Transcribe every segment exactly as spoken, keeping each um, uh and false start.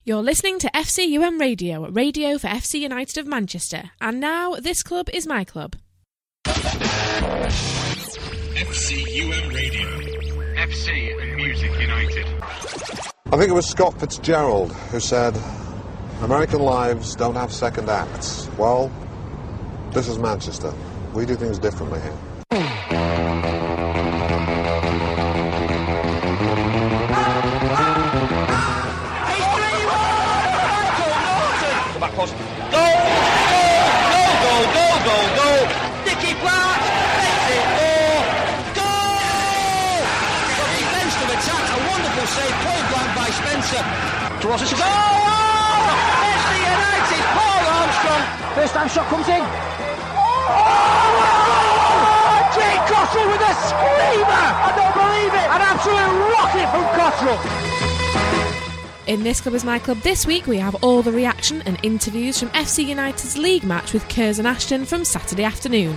You're listening to F C U M Radio, radio for F C United of Manchester. And now, this club is my club. F C U M Radio. F C and Music United. I think it was Scott Fitzgerald who said, American lives don't have second acts. Well, this is Manchester. We do things differently here. Back post. Goal! Goal! Goal! Goal! Goal! Goal! Nicky Platt makes it four. Goal! But defensive attack, a wonderful save, point blank by Spencer. Towards us. Goal! F C United, Paul Armstrong. First time shot comes in. Oh! Jake Cottrell with a screamer! I don't believe it! An absolute rocket from Cottrell. In This Club is My Club this week, we have all the reaction and interviews from F C United's league match with Curzon Ashton from Saturday afternoon.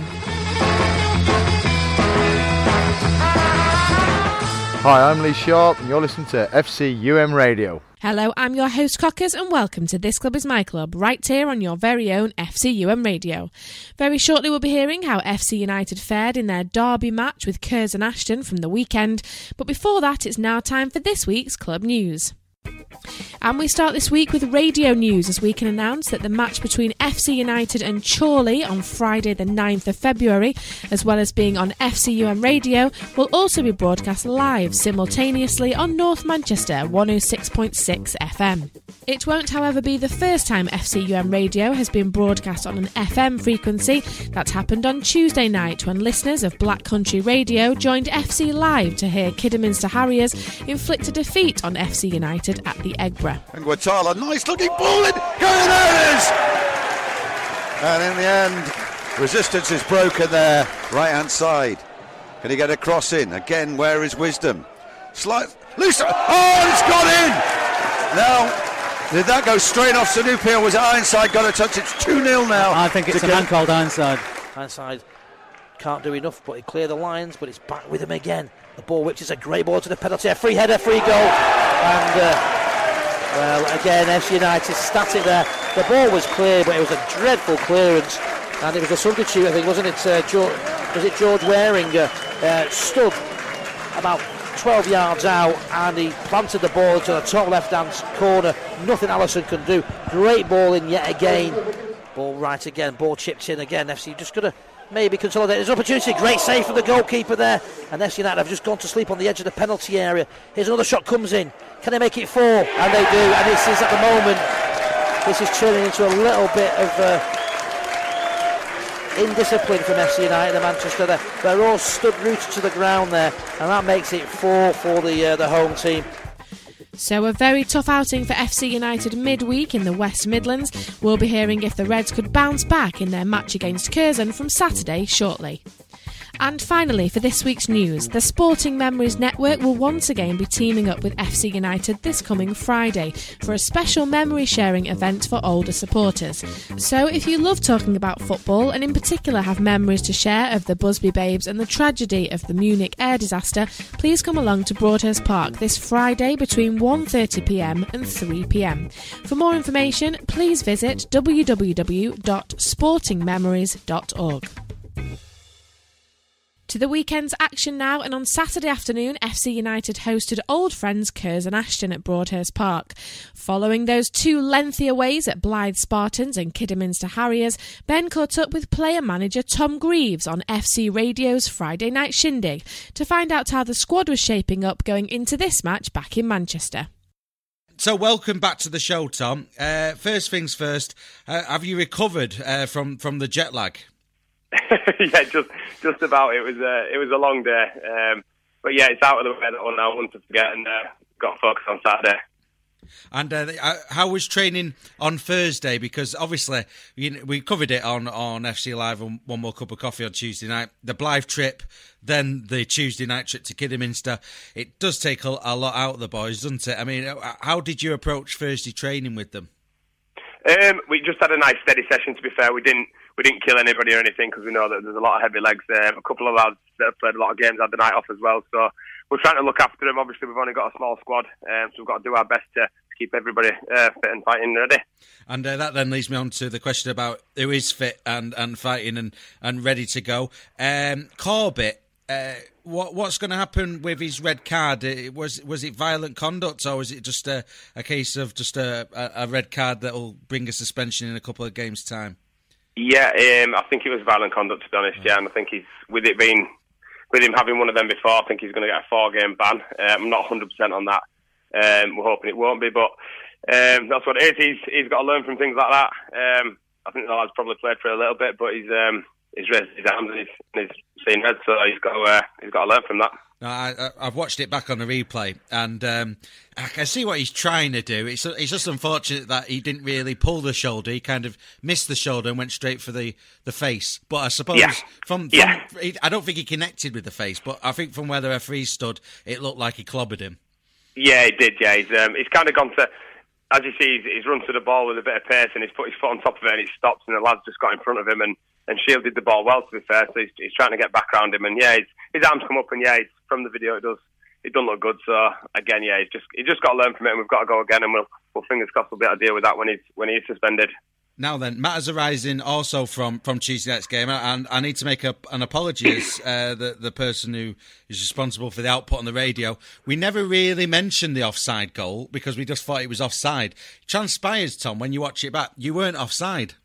Hi, I'm Lee Sharp and you're listening to F C U M Radio. Hello, I'm your host Cockers and welcome to This Club is My Club, right here on your very own F C U M Radio. Very shortly we'll be hearing how F C United fared in their derby match with Curzon Ashton from the weekend, but before that it's now time for this week's club news. And we start this week with radio news as we can announce that the match between F C United and Chorley on Friday the ninth of February, as well as being on F C U M Radio, will also be broadcast live simultaneously on North Manchester one oh six point six F M. It won't, however, be the first time F C U M Radio has been broadcast on an F M frequency. That happened on Tuesday night when listeners of Black Country Radio joined F C Live to hear Kidderminster Harriers inflict a defeat on F C United at the Eggborough. And Guatala, nice looking ball in, going there it is! And in the end, resistance is broken there, right hand side. Can he get a cross in? Again, where is Wisdom? Slight, loose, oh, it's gone in! Now, did that go straight off Sanupi or was it Ironside got a touch? It's two nil now. I think it's a man called Ironside. Ironside can't do enough, but he cleared the lines, but it's back with him again. The ball, which is a great ball to the penalty, a free header, free goal, and uh, well, again, F C United static there. The ball was clear, but it was a dreadful clearance, and it was a substitute, I think, wasn't it? Uh, George, was it George Waring uh, uh, stood about twelve yards out, and he planted the ball to the top left-hand corner. Nothing Allison can do. Great ball in yet again. Ball right again. Ball chipped in again. F C just got to maybe consolidate. There's an opportunity. Great save from the goalkeeper there. And F C United have just gone to sleep on the edge of the penalty area. Here's another shot comes in. Can they make it four? And they do. And this is at the moment, this is turning into a little bit of uh, indiscipline from F C United and Manchester. They're, they're all stood rooted to the ground there. And that makes it four for the uh, the home team. So a very tough outing for F C United midweek in the West Midlands. We'll be hearing if the Reds could bounce back in their match against Curzon from Saturday shortly. And finally, for this week's news, the Sporting Memories Network will once again be teaming up with F C United this coming Friday for a special memory sharing event for older supporters. So if you love talking about football and in particular have memories to share of the Busby Babes and the tragedy of the Munich air disaster, please come along to Broadhurst Park this Friday between one thirty p m and three p m. For more information, please visit w w w dot sporting memories dot org. To the weekend's action now, and on Saturday afternoon, F C United hosted old friends Curzon Ashton at Broadhurst Park. Following those two lengthy aways at Blythe Spartans and Kidderminster Harriers, Ben caught up with player-manager Tom Greaves on F C Radio's Friday Night Shindig to find out how the squad was shaping up going into this match back in Manchester. So welcome back to the show, Tom. Uh, first things first, uh, have you recovered uh, from, from the jet lag? yeah, just just about. It was uh, it was a long day, um, but yeah, it's out of the way that one now. I want to forget and uh, got focused on Saturday. And uh, how was training on Thursday? Because obviously you know, we covered it on, on F C Live and One More Cup of Coffee on Tuesday night. The Blythe trip, then the Tuesday night trip to Kidderminster. It does take a, a lot out of the boys, doesn't it? I mean, how did you approach Thursday training with them? Um, we just had a nice steady session. To be fair, we didn't we didn't kill anybody or anything because we know that there's a lot of heavy legs. Um, a couple of lads that have played a lot of games had the night off as well. So we're trying to look after them. Obviously, we've only got a small squad, um, so we've got to do our best to keep everybody uh, fit and fighting ready. And uh, that then leads me on to the question about who is fit and, and fighting and, and ready to go. Um, Corbett, uh, what what's going to happen with his red card? It, was was it violent conduct, or was it just a, a case of just a, a, a red card that will bring a suspension in a couple of games' time? Yeah, um, I think it was violent conduct, to be honest, yeah, and I think he's, with it being, with him having one of them before, I think he's going to get a four-game ban. Um, I'm not one hundred percent on that. Um, we're hoping it won't be, but um, that's what it is. He's he's got to learn from things like that. Um, I think the lad's probably played for a little bit, but he's um, he's raised his arms and he's, and he's seen red, so he's got to, uh, he's got to learn from that. No, I, I've watched it back on the replay, and um, I can see what he's trying to do. It's, it's just unfortunate that he didn't really pull the shoulder. He kind of missed the shoulder and went straight for the, the face. But I suppose yeah. from, from yeah. I don't think he connected with the face, but I think from where the referee stood, it looked like he clobbered him. Yeah, he did. Yeah, he's um, he's kind of gone to, as you see, he's, he's run to the ball with a bit of pace, and he's put his foot on top of it, and he stops, and the lad's just got in front of him and. And shielded the ball well, to be fair. So he's, he's trying to get back around him, and yeah, his, his arms come up, and yeah, he's, from the video, it does it doesn't look good. So again, yeah, he's just he just got to learn from it, and we've got to go again, and we'll, we'll fingers crossed we'll be able to deal with that when he's when he is suspended. Now then, matters arising also from, from Tuesday night's game, and I need to make a, an apology as uh, the the person who is responsible for the output on the radio. We never really mentioned the offside goal because we just thought it was offside. Transpires, Tom, when you watch it back, you weren't offside.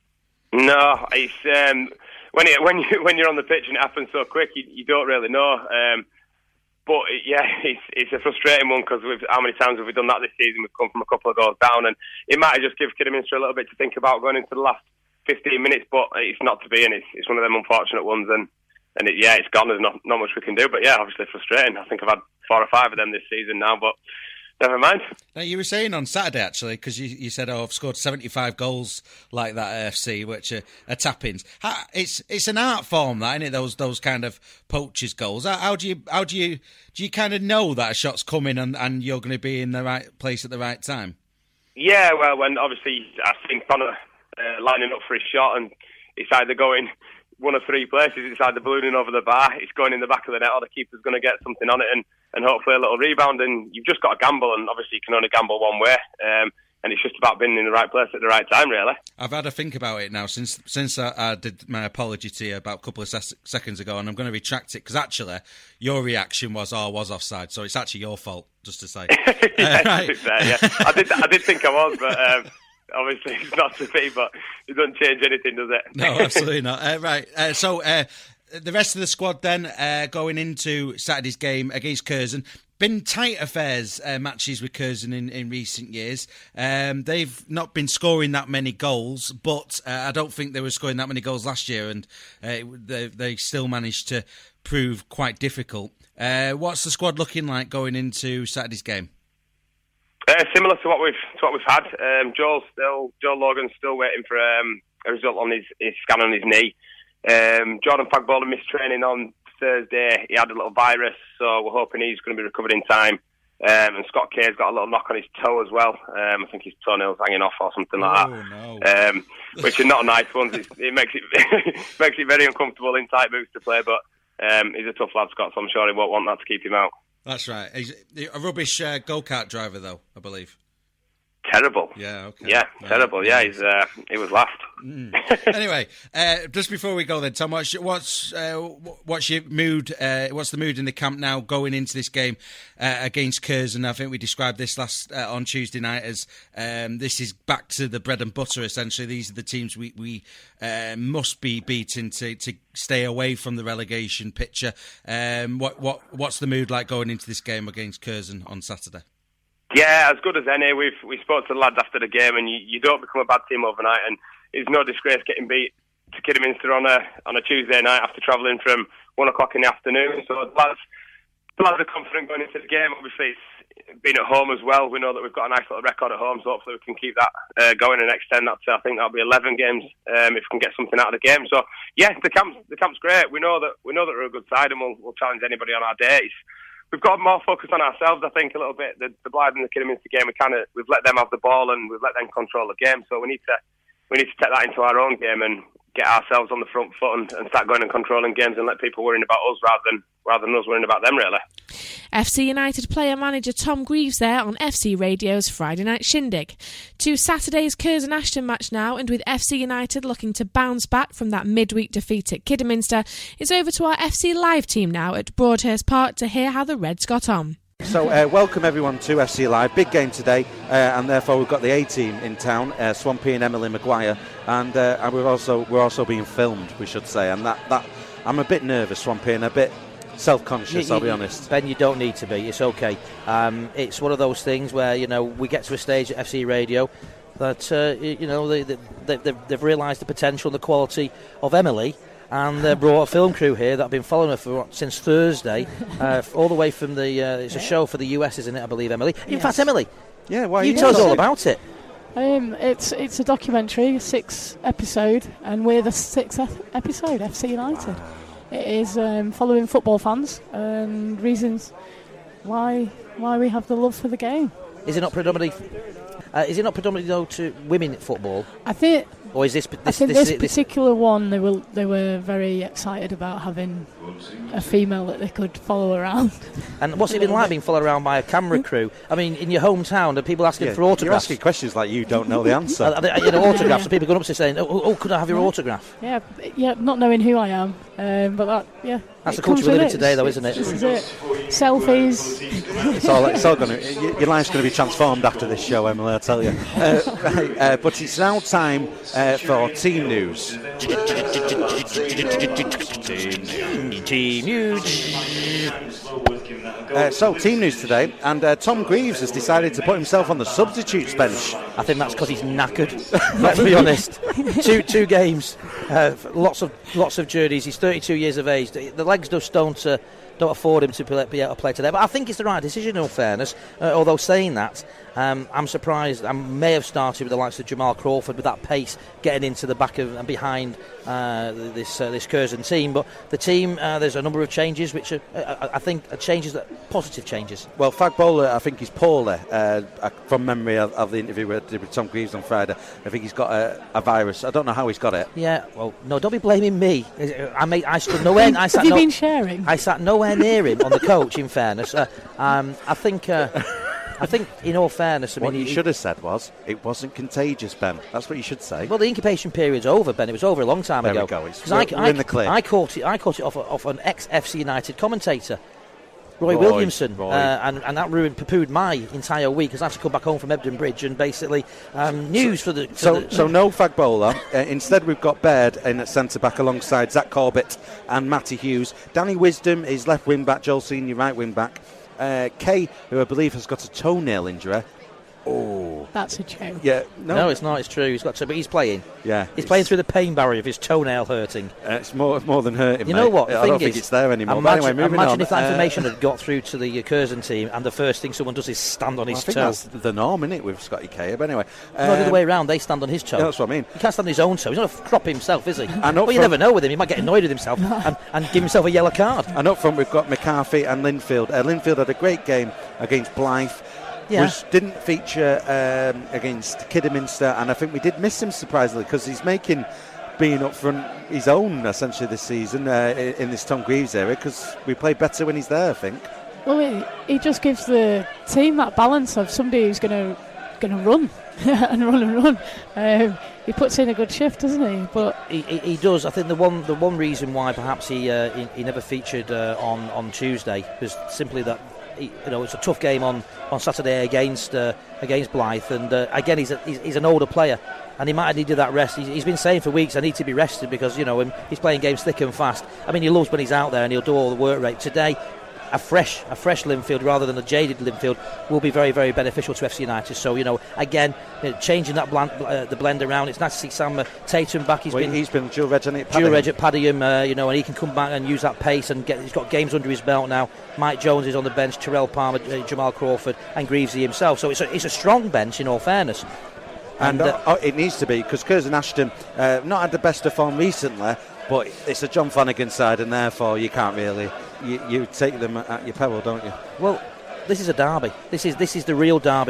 No, it's um, when it, when you when you're on the pitch and it happens so quick, you, you don't really know. Um, but it, yeah, it's it's a frustrating one because how many times have we done that this season? We've come from a couple of goals down, and it might have just give Kidderminster a little bit to think about going into the last fifteen minutes. But it's not to be, and it's it's one of them unfortunate ones. And and it, yeah, it's gone. There's not not much we can do. But yeah, obviously frustrating. I think I've had four or five of them this season now, but. Never mind. Now, you were saying on Saturday, actually, because you, you said, oh, I've scored seventy-five goals like that at F C, which are, are tap-ins. How, it's it's an art form, that, isn't it? Those those kind of poachers goals. How, how do you how do you do you kind of know that a shot's coming and, and you're going to be in the right place at the right time? Yeah, well, when obviously I think Connor uh, lining up for his shot, and it's either going one of three places. It's either ballooning over the bar, it's going in the back of the net, or the keeper's going to get something on it, and. and hopefully a little rebound, and you've just got to gamble, and obviously you can only gamble one way, um, and it's just about being in the right place at the right time, really. I've had to think about it now since since I, I did my apology to you about a couple of ses- seconds ago, and I'm going to retract it, because actually your reaction was, oh, I was offside, so it's actually your fault, just to say. yeah, uh, right. fair, yeah. I did I did think I was, but um, obviously it's not to be, but it doesn't change anything, does it? No, absolutely not. Uh, right, uh, so... Uh, The rest of the squad then, uh, going into Saturday's game against Curzon. Been tight affairs, uh, matches with Curzon in, in recent years. Um, they've not been scoring that many goals, but uh, I don't think they were scoring that many goals last year, and uh, they, they still managed to prove quite difficult. Uh, what's the squad looking like going into Saturday's game? Uh, similar to what we've to what we've had. Um, Joel's still Joel Logan's still waiting for um, a result on his, his scan on his knee. Um, Jordan Fagbola missed training on Thursday. He had a little virus, so we're hoping he's going to be recovered in time. Um, and Scott Kay's got a little knock on his toe as well. Um, I think his toenail's hanging off or something like oh, that. No. Um, which are not nice ones. It's, it makes it makes it very uncomfortable in tight boots to play. But um, he's a tough lad, Scott, so I'm sure he won't want that to keep him out. That's right. He's a rubbish uh, go-kart driver, though, I believe. Terrible. Yeah, okay. Yeah, no, terrible. Yeah, he's uh, he was last. Mm. Anyway, uh, just before we go then, Tom, what's what's, uh, what's your mood? Uh, what's the mood in the camp now going into this game uh, against Curzon? I think we described this last uh, on Tuesday night as um, this is back to the bread and butter. Essentially, these are the teams we we uh, must be beating to, to stay away from the relegation picture. Um, what what what's the mood like going into this game against Curzon on Saturday? Yeah, as good as any. We've we spoke to the lads after the game, and you, you don't become a bad team overnight. And it's no disgrace getting beat to Kidderminster on a on a Tuesday night after travelling from one o'clock in the afternoon. So the lads, the lads are confident going into the game. Obviously, it's been at home as well. We know that we've got a nice little record at home, so hopefully we can keep that uh, going and extend that to, I think that'll be eleven games um, if we can get something out of the game. So yeah, the camp's the camp's great. We know that we know that we're a good side, and we'll, we'll challenge anybody on our days. We've got more focus on ourselves, I think, a little bit. The, the Blythe and the Kidderminster game, we kind of we've let them have the ball and we've let them control the game. So we need to we need to take that into our own game. And get ourselves on the front foot and, and start going and controlling games and let people worrying about us rather than rather than us worrying about them, really. F C United player-manager Tom Greaves there on F C Radio's Friday Night Shindig. To Saturday's Curzon Ashton match now, and with F C United looking to bounce back from that midweek defeat at Kidderminster, it's over to our F C Live team now at Broadhurst Park to hear how the Reds got on. So uh, welcome everyone to F C Live. Big game today, uh, and therefore we've got the A team in town, uh, Swampy and Emily Maguire, and, uh, and we're also we're also being filmed, we should say. And that, that I'm a bit nervous, Swampy, and a bit self-conscious. You, I'll be you, honest. Ben, you don't need to be. It's okay. Um, it's one of those things where you know we get to a stage at F C Radio that uh, you know they, they, they, they've realised the potential and the quality of Emily. And they uh, brought a film crew here that have been following her for what, since Thursday, uh, all the way from the. Uh, it's a show for the U S, isn't it? I believe, Emily. In Yes. fact, Emily, yeah, why you yes. tell us all about it. Um, it's it's a documentary, a six episode, and we're the sixth ep- episode. F C United. It is um, following football fans and reasons why why we have the love for the game. Is it not predominantly? Uh, is it not predominantly though to women football? I think. Or is this? this I think this, this, this particular one, they were they were very excited about having a female that they could follow around. And what's it been like being followed around by a camera crew? I mean, in your hometown, are people asking Yeah, for autographs? You're asking questions like you don't know the answer. Uh, uh, you know, autographs. And people going up to saying, "Oh, oh could I have your Yeah. autograph?" Yeah, yeah, not knowing who I am, um, but that, yeah. That's it the culture comes we live with in today, though, It's- isn't it? This is it. Selfies. It's all, it's all going to. Your life's going to be transformed after this show, Emily. I tell you. Uh, right, uh, but it's now time uh, for team news. Team news. Uh, so, team news today, and uh, Tom Greaves has decided to put himself on the substitutes bench. I think that's because he's knackered. Let's be honest. two two games, uh, lots of lots of journeys. He's thirty-two years of age. The, the legs just don't uh, don't afford him to play, be able to play today. But I think it's the right decision, in all fairness. Uh, although saying that, um, I'm surprised. I may have started with the likes of Jamal Crawford with that pace, getting into the back of and behind uh, this uh, this Curzon team. But the team, uh, there's a number of changes, which are, uh, I think are changes that positive changes. Well, Fagbola, I think he's poorly. Uh, from memory of, of the interview with, with Tom Greaves on Friday, I think he's got a, a virus. I don't know how he's got it. Yeah, well, no, don't be blaming me. I made, I stood nowhere. I sat Have you no, been sharing? I sat nowhere near him on the coach. In fairness, uh, um, I think. Uh, I think, in all fairness, I What mean, you he, should have said was, it wasn't contagious, Ben. That's what you should say. well, the incubation period's over, Ben. It was over a long time There ago. we go. It's- 'Cause I, we're I, in the clear. I caught it. I caught it off, off an ex-F C United commentator, Roy, Roy, Williamson, Roy. Uh, and, and that ruined, poo-pooed my entire week because I had to come back home from Ebden Bridge and basically um, news for the. For So, the so no Fagbola. Uh, instead, we've got Baird in at centre back alongside Zach Corbett and Matty Hughes. Danny Wisdom is left wing back. Joel Senior right wing back. Uh, Kay, who I believe has got a toenail injury. Oh, That's a joke. yeah. no. No, it's not. It's true. He's got to, but he's playing. yeah. He's it's, playing through the pain barrier of his toenail hurting. Uh, it's more more than hurting. You mate. know what? The I thing don't think is, it's there anymore. Imagine, but anyway, moving imagine on. if that Uh, information had got through to the Curzon team, and the first thing someone does is stand on well, I his think toe. that's the norm, isn't it, with Scotty Kay? But anyway, No, the other um, way around, they stand on his toe. yeah, that's what I mean. He can't stand on his own toe. He's not a crop himself, is he? And up Well, you front- never know with him. He might get annoyed with himself and, and give himself a yellow card. And up front, we've got McCarthy and Linfield. Uh, Linfield had a great game against Blythe. Yeah. Was, didn't feature um, against Kidderminster, and I think we did miss him surprisingly because he's making being up front his own essentially this season uh, in, in this Tom Greaves area because we play better when he's there, I think. Well, he, he just gives the team that balance of somebody who's going to going to run and run and run. Um, he puts in a good shift, doesn't he? But He, he, he does. I think the one the one reason why perhaps he uh, he, he never featured uh, on on Tuesday was simply that. He, you know, it's a tough game on, on Saturday against uh, against Blythe, and uh, again he's, a, he's he's an older player, and he might have needed that rest. He's, he's been saying for weeks, I need to be rested because you know he's playing games thick and fast. I mean, he loves when he's out there and he'll do all the work rate. Today, a fresh a fresh Linfield rather than a jaded Linfield will be very very beneficial to F C United. So you know, again, you know, changing that blend, uh, the blend around. It's nice to see Sam uh, Tatum back. He's Well, been he's been dual reg on it. dual reg at Padiham, uh, you know, and he can come back and use that pace and get. He's got games under his belt now. Mike Jones is on the bench, Terrell Palmer, uh, Jamal Crawford, and Greavesy himself. So it's a, it's a strong bench in all fairness. And, And, uh, oh, it needs to be because Curzon Ashton uh, not had the best of form recently, but it's a John Flanagan side, and therefore you can't really you, you take them at your peril, don't you? Well, this is a derby. This is this is the real derby for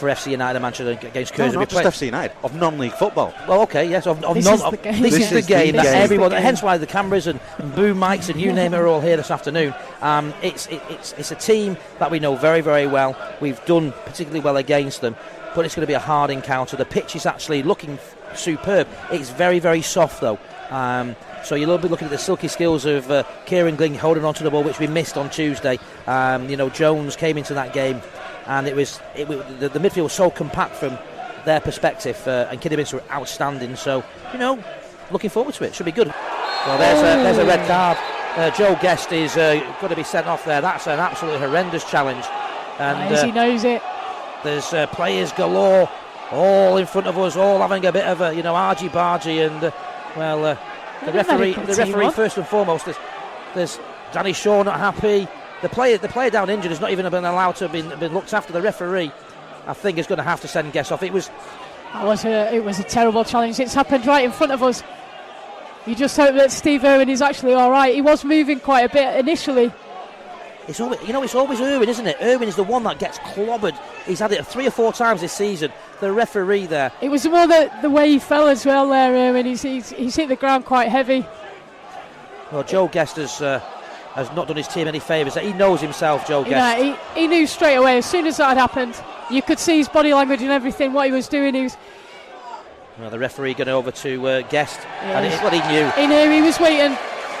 for F C United and Manchester against No, Curzon. not just F C United, of non-league football. Well, okay, yes, of, of This non. is the Of, game. this, This is the is game the that game. everyone. This is the Hence why the cameras and, and boom mics and you name it are all here this afternoon. Um, it's it, it's it's a team that we know very very well. We've done particularly well against them, but it's going to be a hard encounter. The pitch is actually looking f- superb. It's very very soft though. Um, So you'll be looking at the silky skills of uh, Kieran Gling holding on to the ball, which we missed on Tuesday. Um, you know, Jones came into that game, and it was it, the, the midfield was so compact from their perspective, uh, and Kidderminster were outstanding. So you know, looking forward to it. Should be good. Well, there's a, there's a red card. Uh, Joe Guest is uh, going to be sent off there. That's an absolutely horrendous challenge. And As uh, he knows it. there's uh, players galore, all in front of us, all having a bit of a you know argy-bargy, and uh, well. Uh, The referee, the referee first and foremost. There's, there's Danny Shaw not happy. The player, the player down injured has not even been allowed to have been, been looked after. The referee, I think, is going to have to send Guest off. It was, That was a, it was a terrible challenge. It's happened right in front of us. You just hope that Steve Irwin is actually all right. He was moving quite a bit initially. it's always, you know, it's always Irwin, isn't it? Irwin is the one that gets clobbered. He's had it three or four times this season. The referee there. It was more the, the way he fell as well there, Irwin. He's, he's, he's hit the ground quite heavy. Well, Joe Guest has uh, has not done his team any favours. He knows himself, Joe Guest. Yeah, he, he knew straight away as soon as that had happened. You could see his body language and everything, what he was doing. He was, Well, the referee going over to uh, Guest, Yeah, and he's- it's what he knew. he knew he was waiting.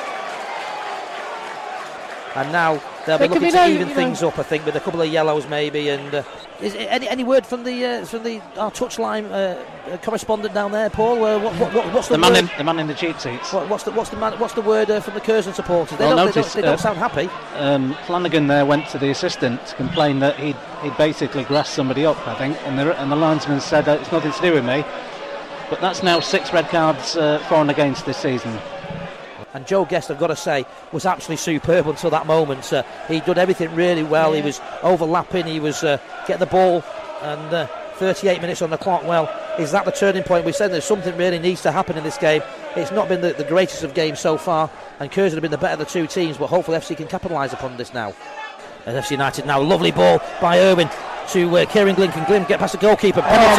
And now they'll There be could looking be to no, even you things know- up, I think, with a couple of yellows maybe. And uh, is it any any word from the uh, from the our touchline uh, uh, correspondent down there, Paul? Uh, what, what, what, what's the, The word? man in the man in the cheap seats. What, what's the what's the man, what's the word uh, from the Curzon supporters? They Well, don't, they notice, don't, they don't uh, sound happy. Um, Flanagan there went to the assistant to complain that he'd, he'd basically grassed somebody up, I think, and the, and the linesman said uh, it's nothing to do with me. But that's now six red cards uh, for and against this season. And Joe Guest, I've got to say, was absolutely superb until that moment. Uh, he'd done everything really well. Yeah. He was overlapping. He was uh, getting the ball, and uh, thirty-eight minutes on the clock. Well, is that the turning point? We said that something really needs to happen in this game. It's not been the, the greatest of games so far, and Curzon have been the better of the two teams. But hopefully, F C can capitalise upon this now. And F C United now, lovely ball by Irwin to uh, Kieran Glynn. Can Glynn get past the goalkeeper? Penalty.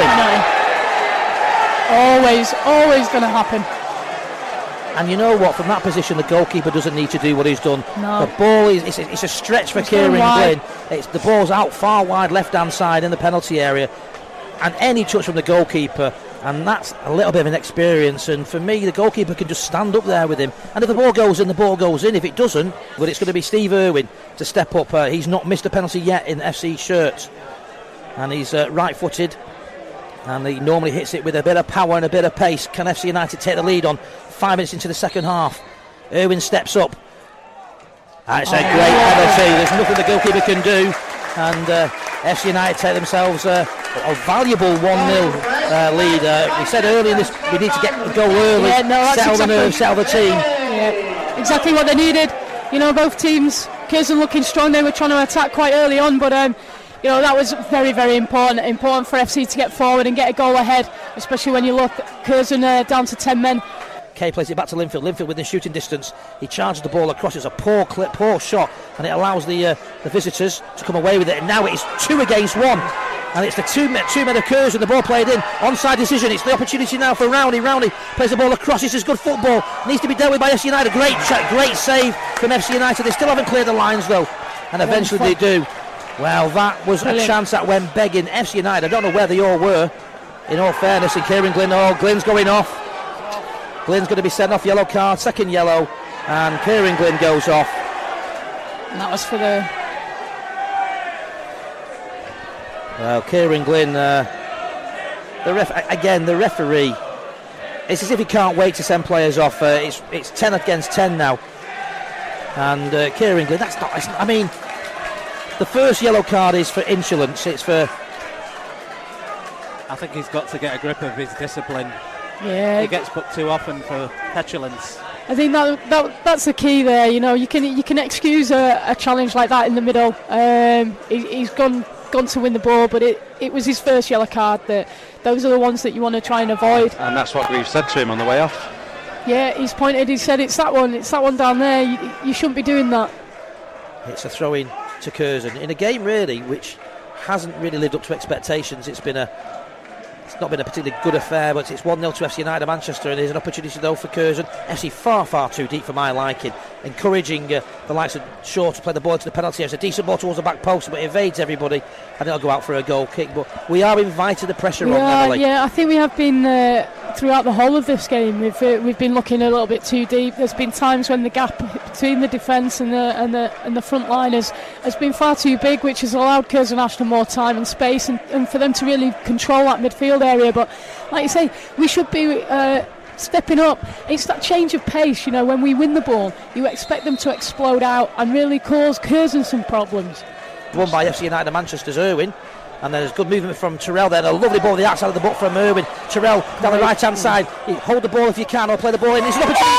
Oh, no. Always, always going to happen. And you know what? From that position, the goalkeeper doesn't need to do what he's done. No. The ball is it's a, it's a stretch for It's Kieran going wide. Glynn. It's the ball's out far wide, left-hand side in the penalty area, and any touch from the goalkeeper, and that's a little bit of an experience. And for me, the goalkeeper can just stand up there with him. And if the ball goes in, the ball goes in. If it doesn't, but it's going to be Steve Irwin to step up. Uh, he's not missed a penalty yet in F C shirts, and he's uh, right-footed. And he normally hits it with a bit of power and a bit of pace. Can F C United take the lead on five minutes into the second half? Irwin steps up. And it's a great penalty. There's nothing the goalkeeper can do. And uh, F C United take themselves uh, a valuable one nil uh, lead. Uh, we said earlier in this, we need to get a goal early, Yeah, no, that's settle exactly- the nerves, settle the team. Yeah, exactly what they needed. You know, both teams, Curzon looking strong. They were trying to attack quite early on, but um, you know, that was very, very important. Important for F C to get forward and get a goal ahead, especially when you look Curzon uh, down to ten men. Kay plays it back to Linfield. Linfield within shooting distance. He charges the ball across. It's a poor clip, poor shot, and it allows the uh, the visitors to come away with it. And now it's two against one, and it's the two men, two men of Curzon. The ball played in. Onside decision. It's the opportunity now for Rowney. Rowney plays the ball across. This is good football. Needs to be dealt with by F C United. Great, great save from F C United. They still haven't cleared the lines though, and eventually they do. Well, that was a chance that went begging. F C United, I don't know where they all were, in all fairness, and Kieran Glynn, oh, Glynn's going off. Glynn's going to be sent off, yellow card, second yellow, and Kieran Glynn goes off. And that was for the... Well, Kieran Glynn, uh, the ref, again, the referee, it's as if he can't wait to send players off. Uh, it's, it's ten against ten now. And uh, Kieran Glynn, that's not, it's, I mean, the first yellow card is for insolence. It's for. I think he's got to get a grip of his discipline. Yeah. He gets put too often for petulance. I think that, that that's the key there. You know, you can you can excuse a, a challenge like that in the middle. Um, he, he's gone gone to win the ball, but it, it was his first yellow card. That those are the ones that you want to try and avoid. And that's what we've said to him on the way off. Yeah, he's pointed. He said it's that one. It's that one down there. You, you shouldn't be doing that. It's a throw-in to Curzon in a game really which hasn't really lived up to expectations. It's been a It's not been a particularly good affair, but it's one nil to F C United Manchester, and there's an opportunity though for Curzon. F C far, far too deep for my liking, encouraging uh, the likes of Shaw to play the ball into the penalty area. It's a decent ball towards the back post, but it evades everybody, and it'll go out for a goal kick. But we are inviting the pressure we on, are, Emily. Yeah, I think we have been uh, throughout the whole of this game. We've uh, we've been looking a little bit too deep. There's been times when the gap between the defence and the and the and the front line has, has been far too big, which has allowed Curzon Ashton more time and space, and, and for them to really control that midfield area. But like you say, we should be uh, stepping up. It's that change of pace, you know, when we win the ball, you expect them to explode out and really cause Curzon some problems. Won by F C United Manchester's Irwin, and there's good movement from Terrell there, and a lovely ball on the outside of the boot from Irwin. Terrell down the right hand side, hold the ball if you can, or play the ball in. It's an opportunity.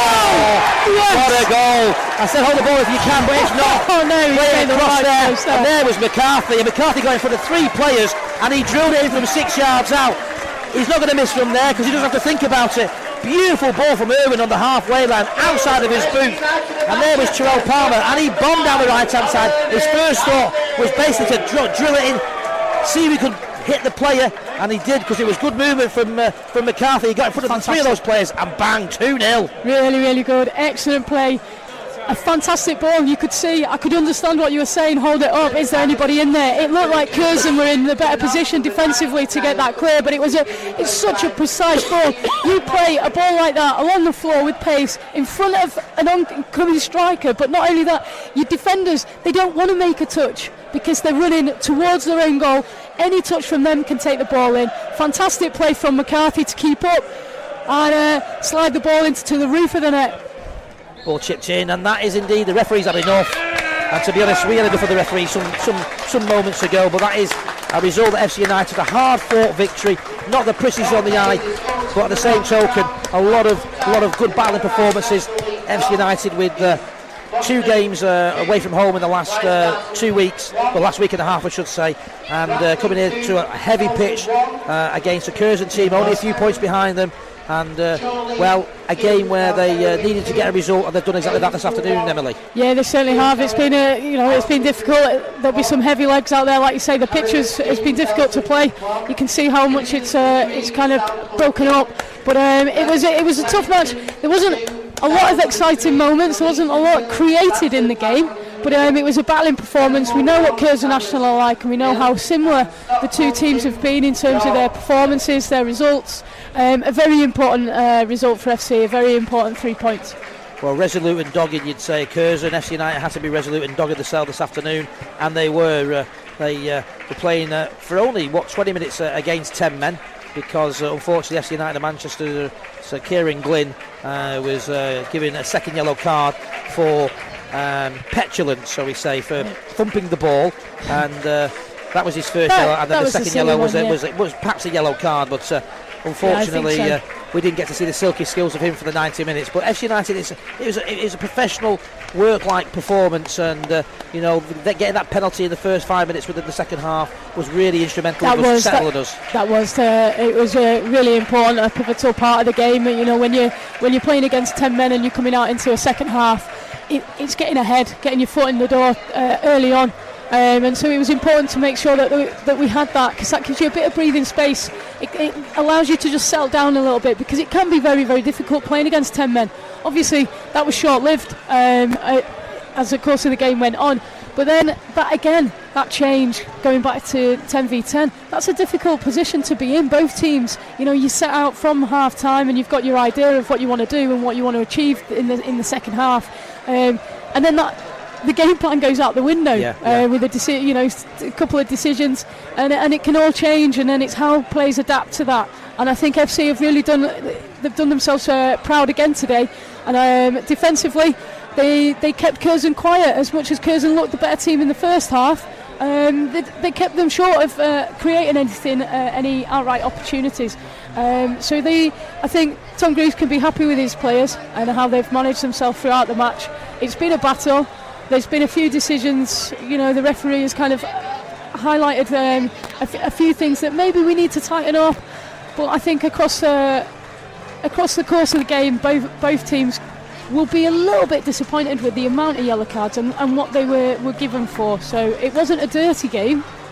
Oh, yes. What a goal! I said hold the ball if you can, but it's not. Oh no, he's Play the across right there, there. and there was McCarthy, and McCarthy got in front of three players, and he drilled it in from six yards out. He's not going to miss from there because he doesn't have to think about it. Beautiful ball from Irwin on the halfway line, outside of his boot, and there was Terrell Palmer, and he bombed down the right hand side. His first thought was basically to dr- drill it in, see if he could hit the player, and he did, because it was good movement from uh, from McCarthy. He got in front of Fantastic. three of those players, and bang, two nil. Really, really good, excellent play. A fantastic ball. You could see, I could understand what you were saying, hold it up, is there anybody in there? It looked like Curzon were in the better position defensively to get that clear, but it was a it's such a precise ball. You play a ball like that along the floor with pace in front of an oncoming striker, but not only that, your defenders, they don't want to make a touch because they're running towards their own goal. Any touch from them can take the ball in. Fantastic play from McCarthy to keep up and uh, slide the ball into to the roof of the net. Ball chipped in, and that is indeed, the referee's had enough. And to be honest, we had enough of the referee some some some moments ago, but that is a result that F C United, a hard fought victory, not the prices on the eye, but at the same token, a lot of a lot of good battling performances. F C United with uh, two games uh, away from home in the last uh, two weeks, well, last week and a half I should say, and uh, coming here to a heavy pitch uh, against a Curzon team only a few points behind them. And uh, well, a game where they uh, needed to get a result, and they've done exactly that this afternoon, Emily. Yeah, they certainly have. It's been a, you know, it's been difficult. There'll be some heavy legs out there, like you say. The pitch has it's been difficult to play. You can see how much it's uh, it's kind of broken up. But um, it was it was a tough match. There wasn't a lot of exciting moments. There wasn't a lot created in the game. But um, it was a battling performance. We know what Curzon Ashton are like, and we know how similar the two teams have been in terms of their performances, their results. Um, a very important uh, result for F C, a very important three points. Well, resolute and dogged, you'd say. Curzon, F C United had to be resolute and dogged themselves this afternoon, and they were. Uh, they uh, were playing uh, for only, what, twenty minutes uh, against ten men, because uh, unfortunately F C United Manchester, uh, Sir Kieran Glynn uh, was uh, given a second yellow card for um, petulance, shall we say, for thumping the ball, and uh, that was his first that, yellow, and then the second yellow one, was, yeah. was, was, was perhaps a yellow card, but uh, unfortunately yeah, so. uh, we didn't get to see the silky skills of him for the ninety minutes. But F C United, it's a, it, was a, it was a professional work-like performance, and uh, you know, getting that penalty in the first five minutes within the second half was really instrumental. That in was settling that, us. That was uh, it was a uh, really important, a pivotal part of the game. You know, when you when you're playing against ten men and you're coming out into a second half, it, it's getting ahead, getting your foot in the door uh, early on. Um, and so it was important to make sure that we, that we had that, because that gives you a bit of breathing space. It, it allows you to just settle down a little bit, because it can be very, very difficult playing against ten men. Obviously, that was short-lived um, uh, as the course of the game went on. But then, that again, that change, going back to ten v ten, that's a difficult position to be in. Both teams, you know, you set out from half-time and you've got your idea of what you want to do and what you want to achieve in the in the second half. Um, and then that... the game plan goes out the window yeah, yeah. Uh, with a deci- you know, a couple of decisions, and and it can all change, and then it's how players adapt to that. And I think F C have really done they've done themselves uh, proud again today. And um, defensively, they they kept Curzon quiet. As much as Curzon looked the better team in the first half, um, they, they kept them short of uh, creating anything, uh, any outright opportunities. Um, so they, I think Tom Greaves can be happy with his players and how they've managed themselves throughout the match. It's been a battle. There's been a few decisions, you know, the referee has kind of highlighted um, a, f- a few things that maybe we need to tighten up. But I think across uh, across the course of the game, both both teams will be a little bit disappointed with the amount of yellow cards and, and what they were, were given for. So it wasn't a dirty game,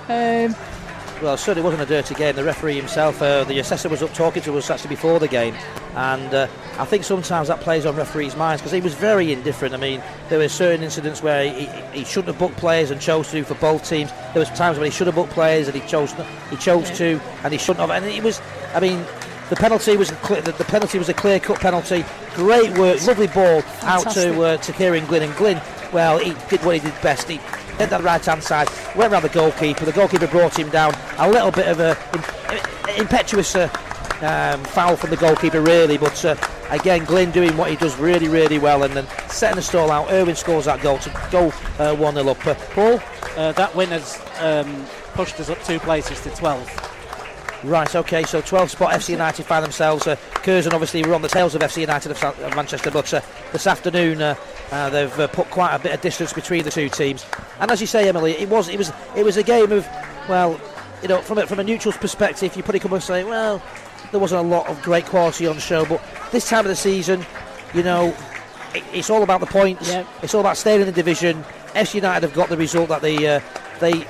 Um, Well, it certainly wasn't a dirty game. The referee himself, uh, the assessor was up talking to us actually before the game, and uh, I think sometimes that plays on referees' minds because he was very indifferent. I mean, there were certain incidents where he, he shouldn't have booked players and chose to for both teams. There was times when he should have booked players and he chose he chose yeah. to, and he shouldn't have. And it was, I mean, the penalty was a clear, the, the penalty was a clear-cut penalty. Great work, lovely ball Fantastic. out to uh, to Kieran Glynn, and Glynn, well, he did what he did best. He hit that right hand side, went round the goalkeeper. The goalkeeper brought him down. A little bit of a in, impetuous uh, um, foul from the goalkeeper, really. But uh, again, Glynn doing what he does really, really well, and then setting the stall out. Irwin scores that goal to go uh, one nil up. Uh, Paul, uh, that win has um, pushed us up two places to twelve. Right, okay, so twelve spot F C United find themselves. Uh, Curzon obviously were on the tails of F C United of, of Manchester, but uh, this afternoon uh, uh, they've uh, put quite a bit of distance between the two teams. And as you say, Emily, it was it was it was a game of, well, you know, from a, from a neutral's perspective, you probably come and say, well, there wasn't a lot of great quality on show, but this time of the season, you know, it, it's all about the points. Yep. It's all about staying in the division. F C United have got the result that they uh, they.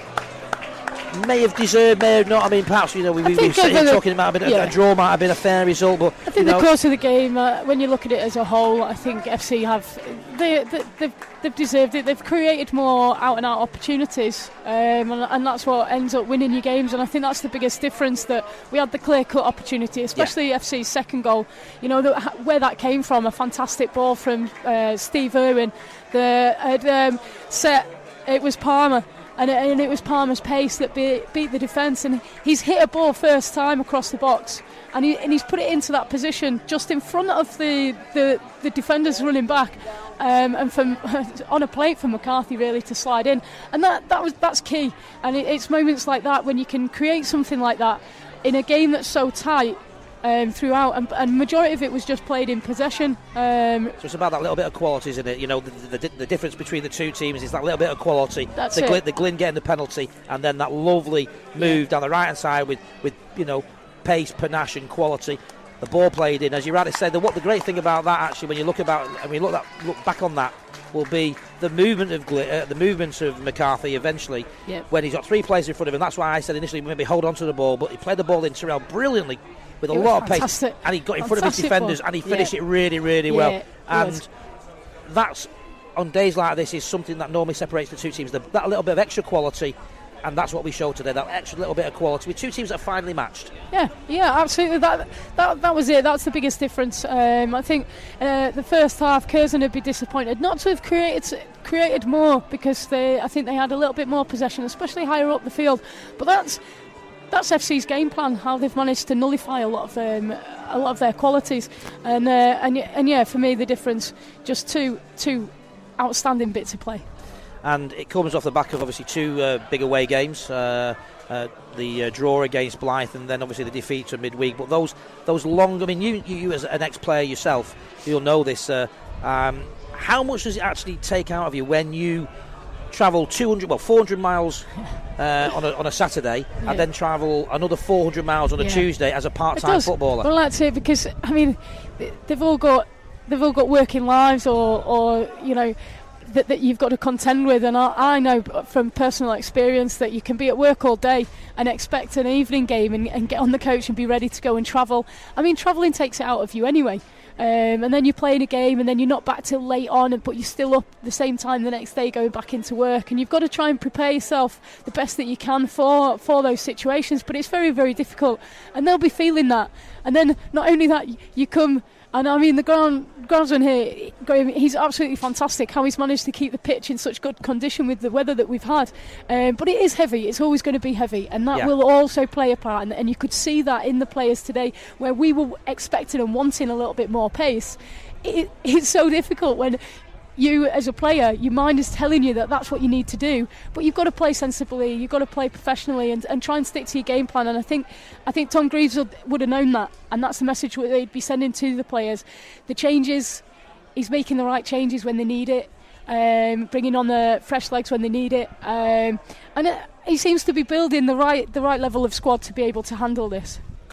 may have deserved, may have not. I mean, perhaps, you know, we, we were sitting here talking about a, bit, yeah. a draw might have been a fair result, but I think you know, the course of the game, uh, when you look at it as a whole, I think F C have they, they, they've, they've deserved it. They've created more out and out opportunities, um, and, and that's what ends up winning your games. And I think that's the biggest difference, that we had the clear cut opportunity, especially yeah. F C's second goal. You know, the, where that came from, a fantastic ball from uh, Steve Irwin. The had, um, set it was Palmer. And it, and it was Palmer's pace that beat, beat the defence, and he's hit a ball first time across the box, and, he, and he's put it into that position just in front of the, the, the defenders running back, um, and from on a plate for McCarthy really to slide in, and that, that was that's key. And it, it's moments like that when you can create something like that in a game that's so tight. Um, throughout, and, and majority of it was just played in possession. Um, so it's about that little bit of quality, isn't it? You know, the, the, the difference between the two teams is that little bit of quality. That's the, it. Glynn, the Glynn getting the penalty, and then that lovely move yeah. down the right hand side with, with you know, pace, panache, and quality. The ball played in, as you rightly said. The, what the great thing about that, actually, when you look about, and we look that look back on that, will be the movement of Glynn, uh, the movements of McCarthy eventually yep. when he's got three players in front of him. That's why I said initially maybe hold on to the ball, but he played the ball in Terrell brilliantly. With a it lot of fantastic. pace, and he got in fantastic front of his defenders, ball. and he finished yeah. it really, really yeah, well. And was. that's, on days like this, is something that normally separates the two teams. The, that little bit of extra quality, and that's what we showed today. That extra little bit of quality with two teams that are finally matched. Yeah, yeah, absolutely. That that that was it. That's the biggest difference. Um, I think uh, the first half, Curzon would be disappointed not to have created created more, because they, I think they had a little bit more possession, especially higher up the field. But that's. That's F C's game plan, how they've managed to nullify a lot of um, a lot of their qualities, and uh, and and yeah, for me the difference, just two two outstanding bits of play. And it comes off the back of obviously two uh, big away games, uh, uh, the uh, draw against Blyth, and then obviously the defeat to midweek. But those those long, I mean, you you as an ex-player yourself, you'll know this. Uh, um, how much does it actually take out of you when you travel two hundred, well, four hundred miles uh, on, a, on a Saturday, yeah. and then travel another four hundred miles on a yeah. Tuesday as a part-time footballer? Well, that's it, because I mean, they've all got they've all got working lives, or, or you know, that, that you've got to contend with. And I, I know from personal experience that you can be at work all day and expect an evening game and, and get on the coach and be ready to go and travel. I mean, travelling takes it out of you anyway. Um, and then you're playing a game, and then you're not back till late on, and but you're still up the same time the next day going back into work, and you've got to try and prepare yourself the best that you can for for those situations. But it's very, very difficult, and they'll be feeling that. And then not only that, you come, and I mean the ground groundsman here, he's absolutely fantastic how he's managed to keep the pitch in such good condition with the weather that we've had. Um, but it is heavy, it's always going to be heavy, and that yeah. will also play a part. And, and you could see that in the players today, where we were expecting and wanting a little bit more pace. It, it's so difficult when you, as a player, your mind is telling you that that's what you need to do, but you've got to play sensibly, you've got to play professionally, and, and try and stick to your game plan. And I think I think Tom Greaves would, would have known that, and that's the message that they'd be sending to the players. The changes, he's making the right changes when they need it, um, bringing on the fresh legs when they need it, um, and it, he seems to be building the right the right level of squad to be able to handle this.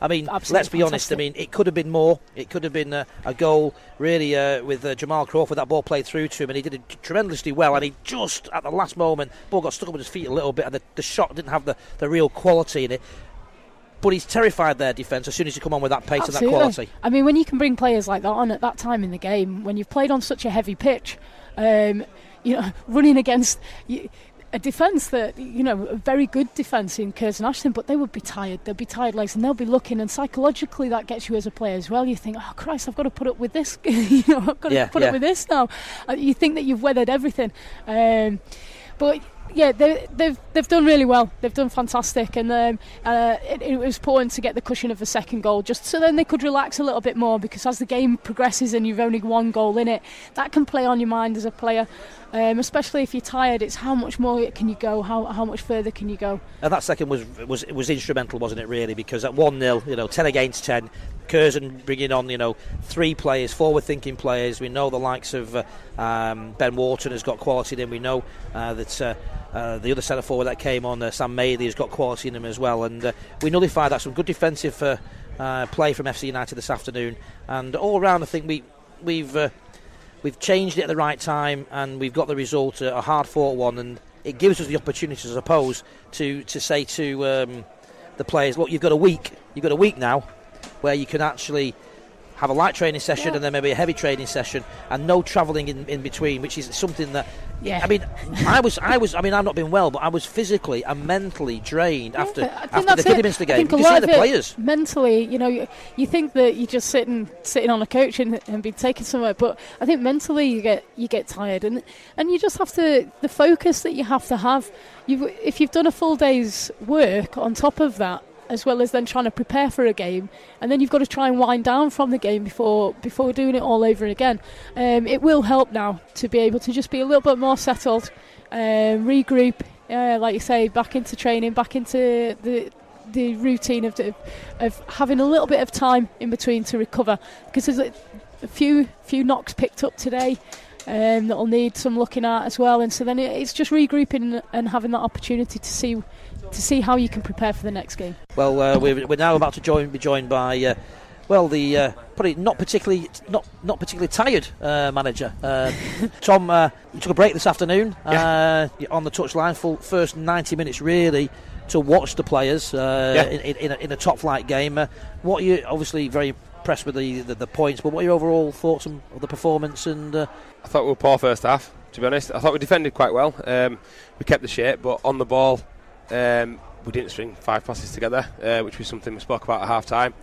I mean, Absolutely let's be fantastic. honest. I mean, it could have been more. It could have been uh, a goal, really, uh, with uh, Jamal Crawford. That ball played through to him, and he did it tremendously well. And he just, at the last moment, ball got stuck up with his feet a little bit, and the, the shot didn't have the, the real quality in it. But he's terrified their defence as soon as you come on with that pace Absolutely. and that quality. I mean, when you can bring players like that on at that time in the game, when you've played on such a heavy pitch, um, you know, running against you, a defence that, you know, a very good defence in Curzon Ashton, but they would be tired. They'll be tired legs, and they'll be looking, and psychologically that gets you as a player as well. You think, oh Christ, I've got to put up with this. you know, I've got yeah, to put yeah. up with this now. Uh, you think that you've weathered everything, um, but. Yeah, they, they've they've done really well. They've done fantastic, and um, uh, it, it was important to get the cushion of the second goal, just so then they could relax a little bit more. Because as the game progresses and you've only one goal in it, that can play on your mind as a player. Um, especially if you're tired, it's how much more can you go? How how much further can you go? And that second was was was instrumental, wasn't it? Really, because at one nil, you know, ten against ten. Curzon bringing on, you know, three players, forward-thinking players. We know the likes of uh, um, Ben Wharton has got quality in him. We know uh, that uh, uh, the other centre forward that came on, uh, Sam Madeley, has got quality in him as well. And uh, we nullified that. Some good defensive uh, uh, play from F C United this afternoon. And all round, I think we we've uh, we've changed it at the right time, and we've got the result, uh, a hard-fought one, and it gives us the opportunity, I suppose, to to say to um, the players, look, you've got a week, you've got a week now, where you can actually have a light training session yeah. and then maybe a heavy training session, and no travelling in, in between, which is something that yeah. I mean I was I was I mean I've not been well, but I was physically and mentally drained yeah, after after the Kidderminster game. You see the players mentally, you know, you, you think that you're just sitting sitting on a coach and, and being taken somewhere, but I think mentally you get you get tired, and and you just have to, the focus that you have to have. You if you've done a full day's work on top of that, as well as then trying to prepare for a game, and then you've got to try and wind down from the game before before doing it all over again. Um, it will help now to be able to just be a little bit more settled, uh, regroup, uh, like you say, back into training, back into the the routine of the, of having a little bit of time in between to recover, because there's a, a few few knocks picked up today. Um, that'll need some looking at as well, and so then it, it's just regrouping and having that opportunity to see to see how you can prepare for the next game. Well, uh, we're, we're now about to join, be joined by, uh, well, the uh, probably not particularly not not particularly tired uh, manager uh, Tom. Uh, you took a break this afternoon yeah. uh, on the touchline for first ninety minutes, really, to watch the players uh, yeah. in, in, a, in a top flight game. Uh, what are you obviously very impressed with the, the the points, but what are your overall thoughts on the performance? And uh, I thought we were poor first half, to be honest. I thought we defended quite well. Um, we kept the shape, but on the ball, um, we didn't string five passes together, uh, which was something we spoke about at half time.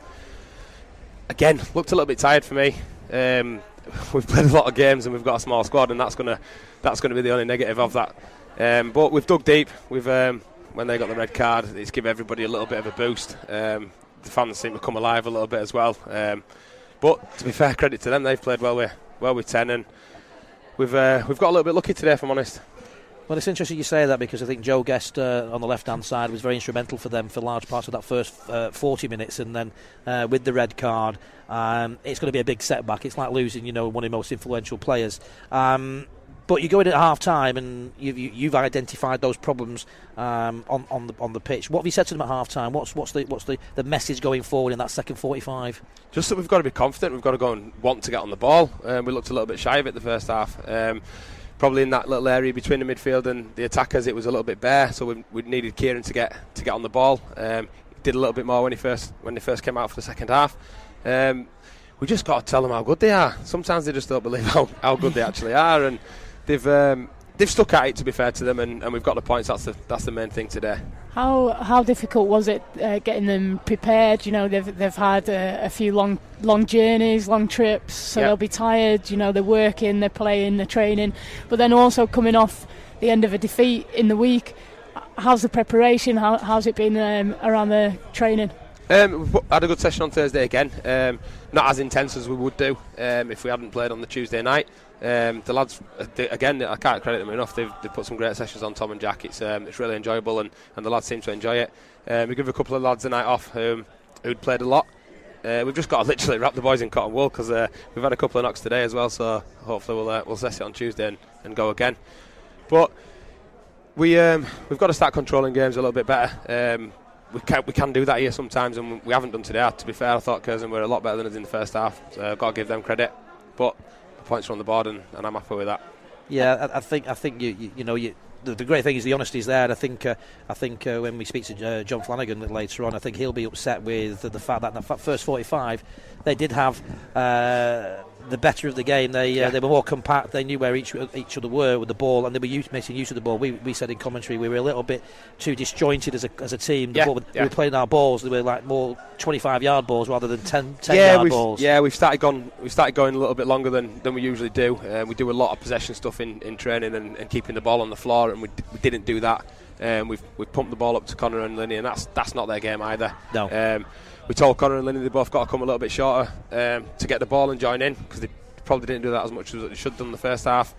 Again, looked a little bit tired for me. Um, we've played a lot of games and we've got a small squad, and that's gonna that's gonna be the only negative of that. Um, but we've dug deep. We've um, when they got the red card, it's given everybody a little bit of a boost. Um, the fans seem to come alive a little bit as well. Um, but to be fair, credit to them, they've played well with well with ten, and we've uh, we've got a little bit lucky today, if I'm honest. Well, it's interesting you say that, because I think Joe Guest uh, on the left-hand side was very instrumental for them for large parts of that first uh, forty minutes, and then uh, with the red card, um, it's going to be a big setback. It's like losing, you know, one of the most influential players. Um, but you go in at half-time and you've, you, you've identified those problems um, on, on the on the pitch. What have you said to them at half-time? What's what's the what's the, the message going forward in that second forty-five? Just that we've got to be confident. We've got to go and want to get on the ball. Um, we looked a little bit shy of it the first half. Um, Probably in that little area between the midfield and the attackers, it was a little bit bare. So we, we needed Kieran to get to get on the ball. Um, he did a little bit more when he first when they first came out for the second half. Um, we just got to tell them how good they are. Sometimes they just don't believe how, how good they actually are, and they've um, they've stuck at it, to be fair to them, and, and we've got the points. That's the that's the main thing today. How how difficult was it uh, getting them prepared? You know, they've they've had a, a few long long journeys, long trips, so yep. they'll be tired. You know, they're working, they're playing, they're training, but then also coming off the end of a defeat in the week. How's the preparation? How how's it been um, around the training? Um, we had a good session on Thursday again. Um, not as intense as we would do um, if we hadn't played on the Tuesday night. Um, the lads, they, again, I can't credit them enough. They've, they've put some great sessions on, Tom and Jack. It's um, it's really enjoyable, and, and the lads seem to enjoy it. Um, we give a couple of lads a night off um, who'd played a lot. Uh, we've just got to literally wrap the boys in cotton wool, because uh, we've had a couple of knocks today as well. So hopefully we'll uh, we'll assess it on Tuesday and, and go again. But we um, we've got to start controlling games a little bit better. Um, we can we can do that here sometimes, and we haven't done today. To be fair, I thought Curzon were a lot better than us in the first half, so I've got to give them credit. But the points are on the board, and, and I'm happy with that. Yeah, I, I think I think you you, you know you. The, the great thing is the honesty is there, and I think uh, I think uh, when we speak to uh, John Flanagan later on, I think he'll be upset with the, the fact that in the first forty-five they did have uh, the better of the game. They uh, Yeah. they were more compact. They knew where each each other were with the ball, and they were use, making use of the ball. We we said in commentary we were a little bit too disjointed as a as a team. The Yeah, ball, yeah. We were playing our balls. They were like more twenty-five yard balls rather than ten, ten yeah, yard we've, balls. yeah, we've started gone. We started going a little bit longer than, than we usually do. Uh, we do a lot of possession stuff in, in training and, and keeping the ball on the floor, and we, d- we didn't do that. Um, we've we've pumped the ball up to Connor and Linney, and that's that's not their game either. No. Um, we told Connor and Linney they both got to come a little bit shorter um, to get the ball and join in, because they probably didn't do that as much as they should have done in the first half.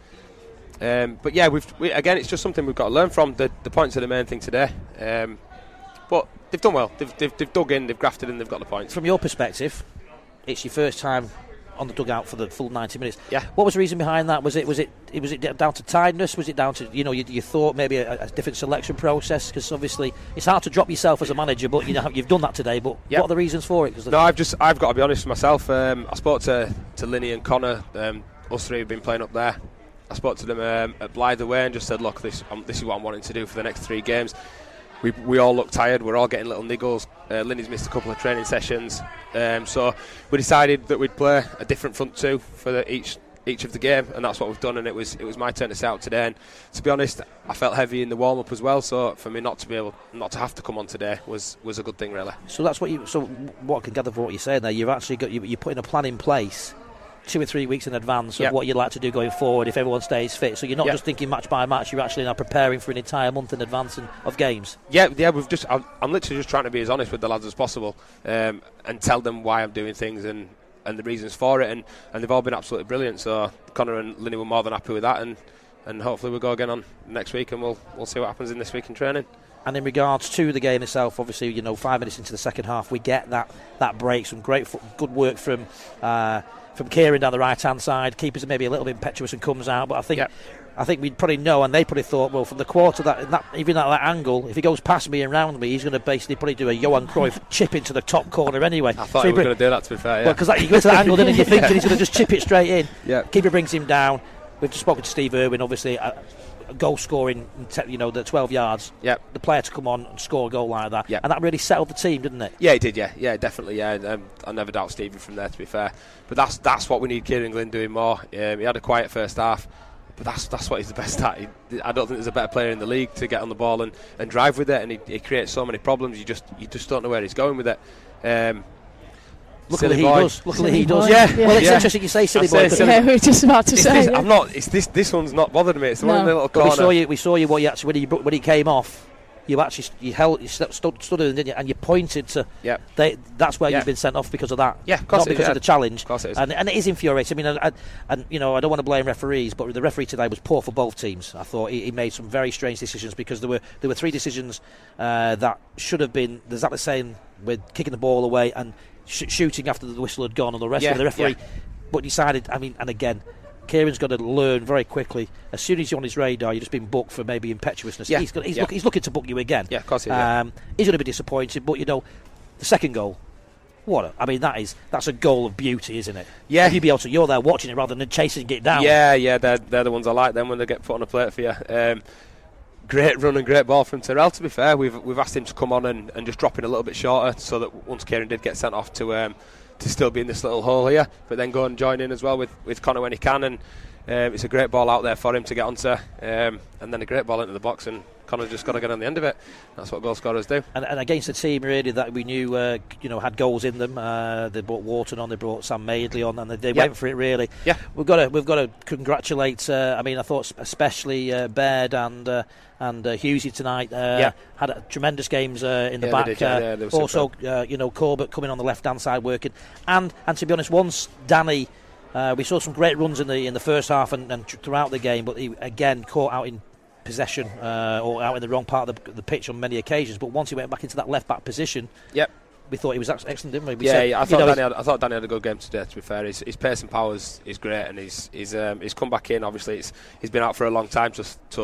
Um, but yeah, we've we, again, it's just something we've got to learn from. The, the points are the main thing today. Um, but they've done well. They've, they've they've dug in, they've grafted in, they've got the points. From your perspective, it's your first time on the dugout for the full ninety minutes. Yeah. What was the reason behind that? Was it was it was it down to tiredness? Was it down to you know you, you thought maybe a, a different selection process? Because obviously it's hard to drop yourself as a manager, but you know you've done that today. But Yep. what are the reasons for it? 'Cause the No, I've just I've got to be honest with myself. Um, I spoke to to Linney and Connor. Um, us three have been playing up there. I spoke to them um, at Blythe away and just said, look, this um, this is what I'm wanting to do for the next three games. We we all look tired. We're all getting little niggles. Uh, Linney's missed a couple of training sessions, um, so we decided that we'd play a different front two for the, each each of the game, and that's what we've done. And it was it was my turn to set out today. And to be honest, I felt heavy in the warm up as well. So for me not to be able not to have to come on today was was a good thing, really. So that's what you. So what I can gather from what you're saying there, you've actually got you, you're putting a plan in place two or three weeks in advance of Yep. what you'd like to do going forward if everyone stays fit. So you're not Yep. just thinking match by match. You're actually now preparing for an entire month in advance in, of games. Yeah, yeah, we've just. I'm, I'm literally just trying to be as honest with the lads as possible, um, and tell them why I'm doing things and, and the reasons for it, and, and they've all been absolutely brilliant. So Connor and Linney were more than happy with that, and, and hopefully we'll go again on next week, and we'll we'll see what happens in this week in training. And in regards to the game itself, obviously, you know, five minutes into the second half, we get that that break. Some great fo- good work from uh, from Kieran down the right hand side. Keepers are maybe a little bit impetuous and comes out, but I think. Yep. I think we'd probably know, and they probably thought, well, from the quarter, that, that even at that angle, if he goes past me and round me, he's going to basically probably do a Johan Cruyff chip into the top corner anyway. I thought he was going to do that, to be fair. Yeah. Well, because you go to that angle, then and you're thinking Yeah. he's going to just chip it straight in. Yeah. Keeper brings him down. We've just spoken to Steve Irwin, obviously, a, a goal scoring, you know, the twelve yards. Yep. The player to come on and score a goal like that. Yep. And that really settled the team, didn't it? Yeah, he did. Yeah, yeah, definitely. Yeah, um, I never doubt Stevie from there. To be fair, but that's that's what we need Kieran Glynn doing more. Um, he had a quiet first half, but that's that's what he's the best at. He, I don't think there's a better player in the league to get on the ball and, and drive with it, and he, he creates so many problems. You just you just don't know where he's going with it. Um, Luckily silly he boy. does. Luckily he Silly does. boy. Yeah. Well, it's Yeah. interesting you say silly I boy. say because- silly- Yeah, we were just about to It's say. this, yeah. I'm not. It's this. This one's not bothered me. It's the one in the No. little But we corner. saw you. We saw you. What you actually when he when he came off, you actually you held you st- stood stood in, didn't you? And you pointed to. Yep. They, that's where Yeah. you've been sent off because of that. Yeah, of course not it is, because yeah. of the challenge. Of course it is. And and it is infuriating. I mean, and, and you know, I don't want to blame referees, but the referee today was poor for both teams. I thought he, he made some very strange decisions because there were there were three decisions uh, that should have been exactly the same with kicking the ball away and sh- shooting after the whistle had gone, and the rest Yeah, of the referee. yeah. But decided. I mean, and again. Kieran's got to learn very quickly. As soon as you're on his radar, you've just been booked for maybe impetuousness. Yeah, He's, got, he's, yeah. look, he's looking to book you again. Yeah, of course he is, yeah. Um, he's going to be disappointed, but you know, the second goal. What? A, I mean, that is that's a goal of beauty, isn't it? Yeah. You'd be able to. You're there watching it rather than chasing it down. Yeah, yeah, they're, they're the ones I like. Them when they get put on a plate for you. Um, great run and great ball from Terrell. To be fair, we've we've asked him to come on and, and just drop in a little bit shorter, so that once Kieran did get sent off to um, to still be in this little hole here, but then go and join in as well with, with Connor when he can. And um, it's a great ball out there for him to get onto, um, and then a great ball into the box, and Connor just got to get on the end of it. That's what goal scorers do. And, and against a team really that we knew, uh, you know, had goals in them. Uh, they brought Wharton on, they brought Sam Madeley on, and they, they Yeah. went for it really. Yeah. We've got to we've got to congratulate. Uh, I mean, I thought especially uh, Baird and uh, and uh, Hughesy tonight uh, Yeah. had a tremendous games uh, in the Yeah, back. they did, yeah, uh, yeah, they were also, uh, you know, Corbett coming on the left hand side working, and and to be honest, once Danny. Uh, we saw some great runs in the in the first half and, and throughout the game, but he again caught out in possession uh, or out in the wrong part of the, the pitch on many occasions. But once he went back into that left back position, Yep. we thought he was ex- excellent, didn't we? we Yeah, said, yeah, I you thought know, Danny had, I thought Danny had a good game today. To be fair, his, his pace and power is, is great, and he's he's um, he's come back in. Obviously, it's, he's been out for a long time, so, so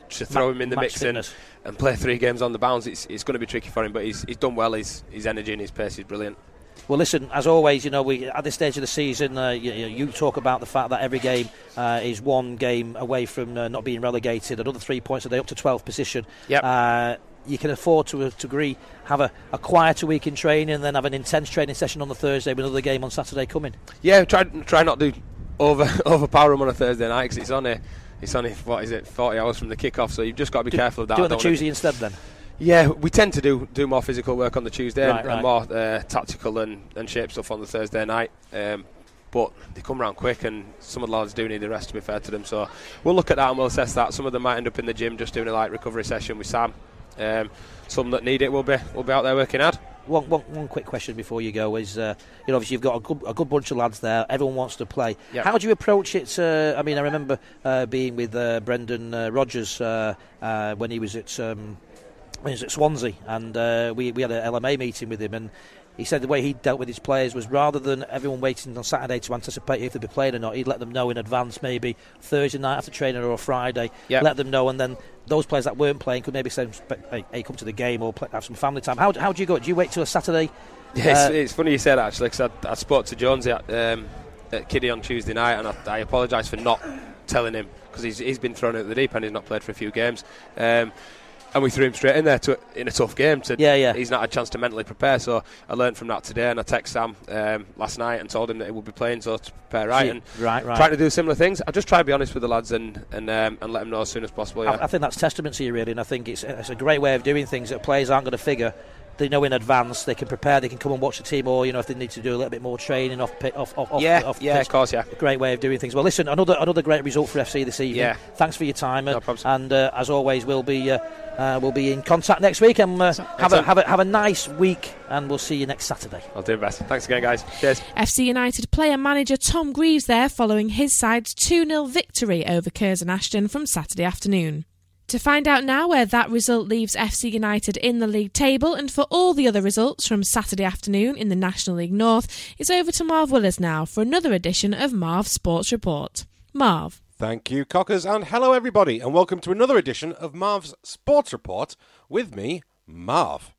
to throw Ma- him in the match mix and, fitness. and play three games on the bounce, it's, it's going to be tricky for him. But he's, he's done well. His, his energy and his pace is brilliant. Well, listen, as always, you know, we at this stage of the season, uh, you, you talk about the fact that every game uh, is one game away from uh, not being relegated, another three points a day, up to twelfth position. Yep. Uh, you can afford to, uh, to agree, have a, a quieter week in training and then have an intense training session on the Thursday with another game on Saturday coming. Yeah, try try not to over overpower him on a Thursday night because it's only it's only what is it forty hours from the kick-off, so you've just got to be do, careful of that. Do it on the Don't Tuesday wanna... instead then. Yeah, we tend to do do more physical work on the Tuesday Right, and, right. and more uh, tactical and, and shape stuff on the Thursday night. Um, but they come around quick, and some of the lads do need the rest, to be fair to them. So we'll look at that and we'll assess that. Some of them might end up in the gym just doing a light recovery session with Sam. Um, some that need it will be will be out there working hard. One, one, one quick question before you go is, uh, you know, obviously you've got a good, a good bunch of lads there. Everyone wants to play. Yep. How do you approach it? Uh, I mean, I remember uh, being with uh, Brendan uh, Rodgers uh, uh, when he was at um, when he was at Swansea, and uh, we we had an L M A meeting with him, and he said the way he dealt with his players was rather than everyone waiting on Saturday to anticipate if they'd be playing or not, he'd let them know in advance, maybe Thursday night after training or a Friday. Yep. Let them know, and then those players that weren't playing could maybe say, hey, hey come to the game or play, have some family time. How, how do you go? Do you wait till a Saturday? Yeah, it's, Uh, it's funny you say that, actually, because I, I spoke to Jonesy at, um, at Kiddie on Tuesday night, and I, I apologise for not telling him, because he's, he's been thrown at the deep end. He's not played for a few games. Um, and we threw him straight in there to in a tough game. To, yeah, yeah. He's not had a chance to mentally prepare, so I learned from that today, and I texted Sam um, last night and told him that he would be playing, so to prepare right. Yeah, and right, right. trying to do similar things. I just try to be honest with the lads and and, um, and let them know as soon as possible. Yeah. I, I think that's testament to you, really, and I think it's, it's a great way of doing things that players aren't going to figure. They know in advance, they can prepare, they can come and watch the team, or you know if they need to do a little bit more training off pit, off, off, yeah, off yeah, pitch. of course, yeah. A great way of doing things. Well, listen, another another great result for F C this evening. Yeah. Thanks for your time, No and, problems. and uh, as always, we'll be uh, uh, we'll be in contact next week, and uh, have a have a have a nice week, and we'll see you next Saturday. I'll do my best. Thanks again, guys. Cheers. F C United player manager Tom Greaves there following his side's two nil victory over Curzon Ashton from Saturday afternoon. To find out now where that result leaves F C United in the league table and for all the other results from Saturday afternoon in the National League North, it's over to Marv Willers now for another edition of Marv Sports Report. Marv. Thank you, Cockers, and hello everybody, and welcome to another edition of Marv's Sports Report with me, Marv.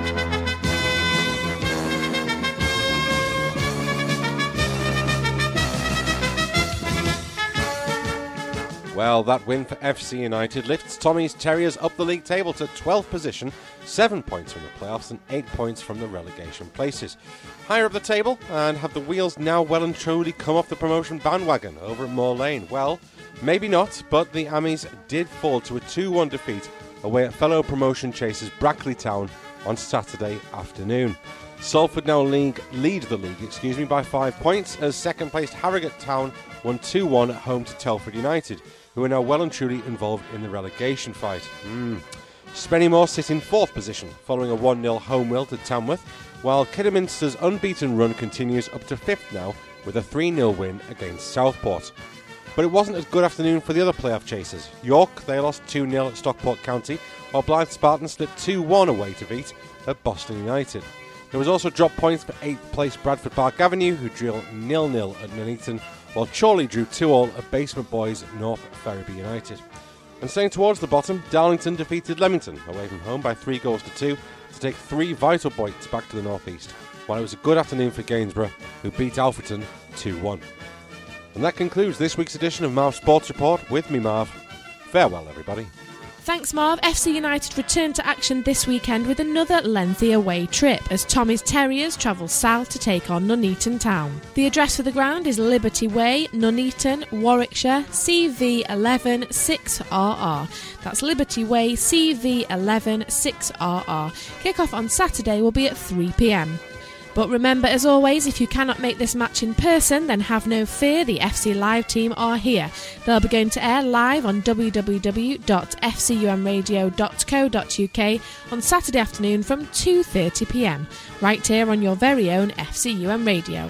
Well, that win for F C United lifts Tommy's Terriers up the league table to twelfth position, seven points from the playoffs and eight points from the relegation places. Higher up the table, and have the wheels now well and truly come off the promotion bandwagon over at Moor Lane? Well, maybe not, but the Ammies did fall to a two one defeat away at fellow promotion chasers Brackley Town on Saturday afternoon. Salford now league, lead the league excuse me, by five points as second-placed Harrogate Town won two one at home to Telford United, who are now well and truly involved in the relegation fight. Mm. Spennymoor sit in fourth position, following a one nil home win to Tamworth, while Kidderminster's unbeaten run continues up to fifth now with a three nil win against Southport. But it wasn't a good afternoon for the other playoff chasers. York, they lost two nil at Stockport County, while Blythe Spartans slipped two one away to beat at Boston United. There was also drop points for eighth place Bradford Park Avenue, who drew nil nil at Nuneaton, while Chorley drew two all at Basement Boys North Ferriby United. And staying towards the bottom, Darlington defeated Leamington away from home by three goals to two to take three vital points back to the northeast, while it was a good afternoon for Gainsborough, who beat Alfreton two one. And that concludes this week's edition of Marv Sports Report with me, Marv. Farewell, everybody. Thanks, Marv. F C United return to action this weekend with another lengthy away trip as Tommy's Terriers travel south to take on Nuneaton Town. The address for the ground is Liberty Way, Nuneaton, Warwickshire, C V eleven six R R. That's Liberty Way, C V eleven six R R. Kick-off on Saturday will be at three p m. But remember, as always, if you cannot make this match in person, then have no fear, the F C Live team are here. They'll be going to air live on w w w dot f c u m radio dot co dot u k on Saturday afternoon from two thirty p m, right here on your very own F C U M Radio.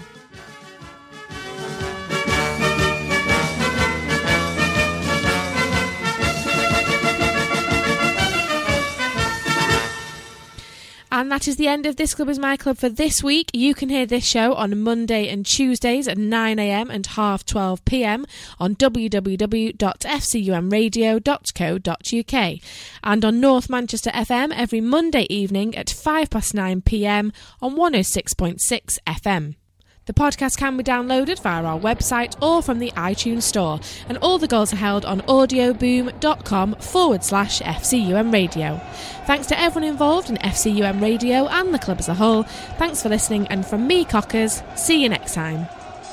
And that is the end of This Club Is My Club for this week. You can hear this show on Monday and Tuesdays at nine a m and half twelve p m on w w w dot f c u m radio dot co dot u k and on North Manchester F M every Monday evening at five past nine p m on one oh six point six F M. The podcast can be downloaded via our website or from the iTunes Store, and all the goals are held on audioboom.com forward slash FCUM Radio. Thanks to everyone involved in F C U M Radio and the club as a whole. Thanks for listening, and from me, Cockers, see you next time.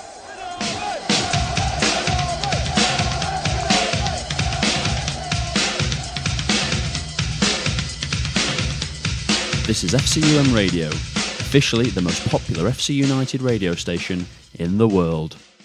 This is F C U M Radio, officially the most popular F C United radio station in the world.